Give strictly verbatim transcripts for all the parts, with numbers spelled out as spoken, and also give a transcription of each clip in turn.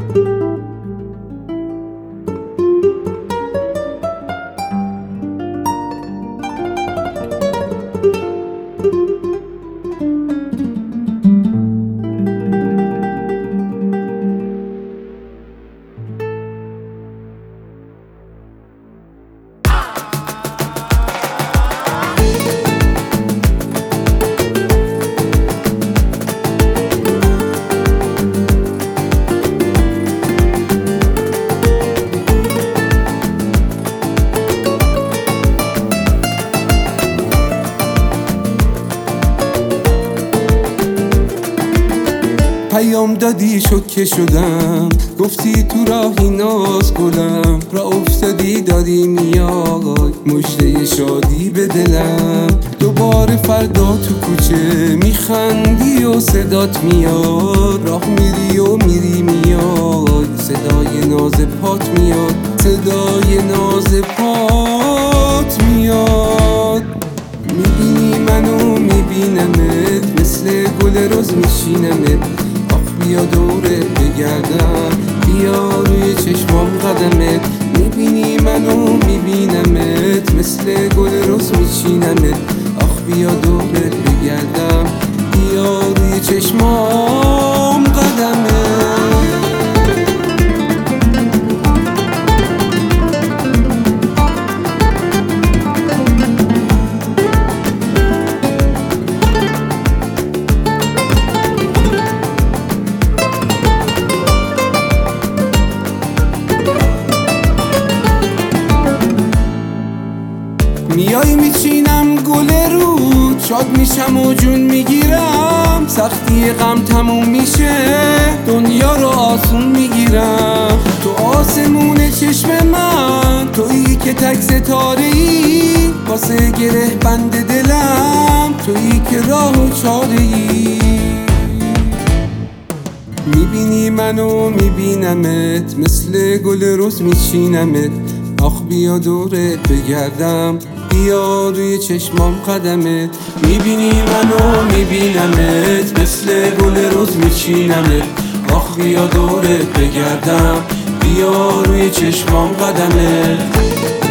پیام دادی شوکه شدم، گفتی تو راهی ناز گلم، را افتادی دادی میای مژده شادی به دلم. دوباره فردا تو کوچه میخندی و صدات میاد، راه میری و میری میاد، صدای ناز پات میاد، صدای ناز پات میاد. میبینی منو میبینمت، مثل گل روز میشینمت، بیا دوره بگردم، بیا روی چشمام قدمت. میبینی منو میبینمت، مثل گل روز میچینمت، آخ بیا دوره بگردم، بیا روی چشمام قدمت. میای میچینم گل رو، شاد میشم و جون میگیرم، سختی غم تموم میشه، دنیا رو آسون میگیرم. تو آسمون چشم من، تویی که تک ستاره ای، واسه گره بند دلم، تویی که راه و چاره ای. میبینی منو میبینمت، مثل گل روز میچینمت، آخ بیا دورت بگردم، بیا روی چشمام قدمت. میبینی منو میبینمت، مثل گل روز میچینمت، آخ بیا دورت بگردم، بیا روی چشمام قدمت.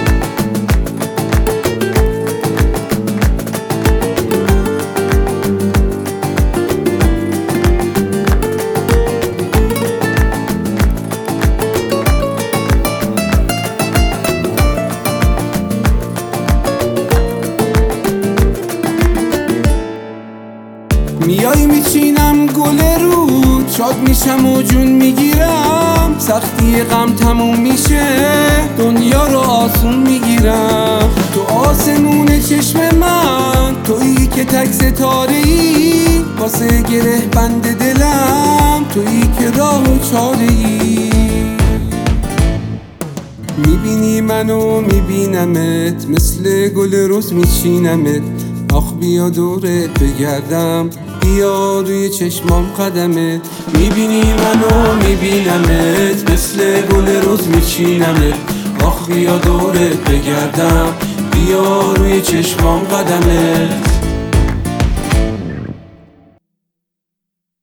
میای میچینم گل رو، شاد میشم و جون میگیرم، سختی غم تموم میشه، دنیا رو آسون میگیرم. تو آسمون چشم من، تویی که تک ستاره ای، واسه گره بند دلم، تویی که راه و چاره ای. میبینی منو میبینمت، مثل گل روز میچینمت، آخ بیا دورت بگردم، بیا روی چشمام قدمت. میبینی منو میبینمت، مثل گل روز میچینمت، آخ بیا دورت بگردم، بیا روی چشمام قدمت.